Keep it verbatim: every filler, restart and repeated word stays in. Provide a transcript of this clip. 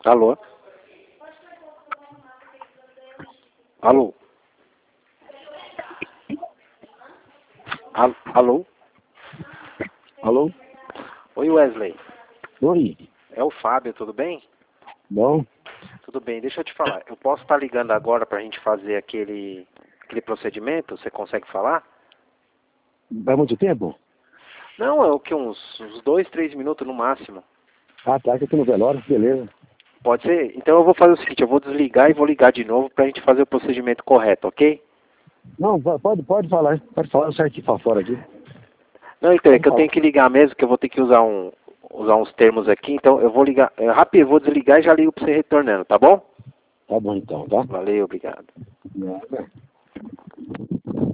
Alô? Alô? Al- Alô? Alô? Oi, Wesley. Oi. É o Fábio, tudo bem? Bom? Tudo bem, deixa eu te falar. Eu posso estar ligando agora pra gente fazer aquele, aquele procedimento? Você consegue falar? Vai muito tempo? Não, é o que? Uns, uns dois, três minutos no máximo. Ah, tá, que eu tô no velório, beleza. Pode ser? Então eu vou fazer o seguinte, eu vou desligar e vou ligar de novo pra gente fazer o procedimento correto, ok? Não, va- pode, pode falar, pode falar, eu saio aqui pra fora aqui. Não, então é Pode que eu falar. tenho que ligar mesmo, que eu vou ter que usar um usar uns termos aqui, então eu vou ligar, é, rápido, eu vou desligar e já ligo pra você retornando, tá bom? Tá bom então, tá? Valeu, obrigado. Nada.